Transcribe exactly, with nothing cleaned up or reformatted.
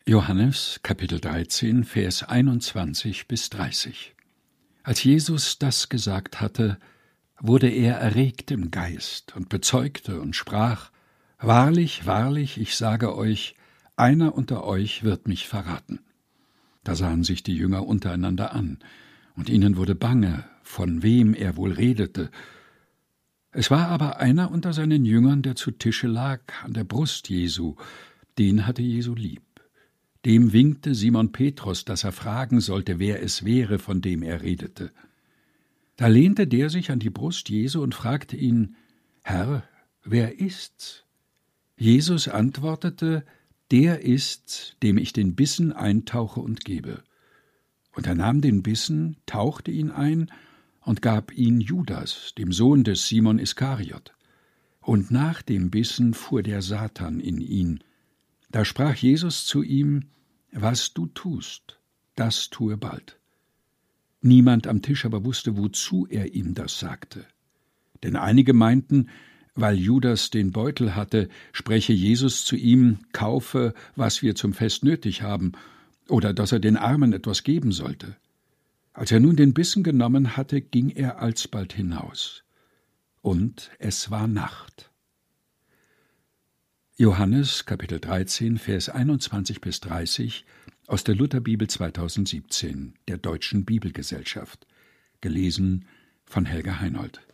Johannes, Kapitel dreizehn, Vers einundzwanzig bis dreißig. Als Jesus das gesagt hatte, wurde er erregt im Geist und bezeugte und sprach: Wahrlich, wahrlich, ich sage euch, einer unter euch wird mich verraten. Da sahen sich die Jünger untereinander an, und ihnen wurde bange, von wem er wohl redete. Es war aber einer unter seinen Jüngern, der zu Tische lag, an der Brust Jesu, den hatte Jesu lieb. Dem winkte Simon Petrus, dass er fragen sollte, wer es wäre, von dem er redete. Da lehnte der sich an die Brust Jesu und fragte ihn: Herr, wer ist's? Jesus antwortete: Der ist's, dem ich den Bissen eintauche und gebe. Und er nahm den Bissen, tauchte ihn ein und gab ihn Judas, dem Sohn des Simon Iskariot. Und nach dem Bissen fuhr der Satan in ihn. Da sprach Jesus zu ihm: Was du tust, das tue bald. Niemand am Tisch aber wusste, wozu er ihm das sagte. Denn einige meinten, weil Judas den Beutel hatte, spreche Jesus zu ihm: Kaufe, was wir zum Fest nötig haben, oder dass er den Armen etwas geben sollte. Als er nun den Bissen genommen hatte, ging er alsbald hinaus. Und es war Nacht. Johannes, Kapitel dreizehn, Vers einundzwanzig bis dreißig aus der Lutherbibel zweitausendsiebzehn, der Deutschen Bibelgesellschaft. Gelesen von Helga Heinold.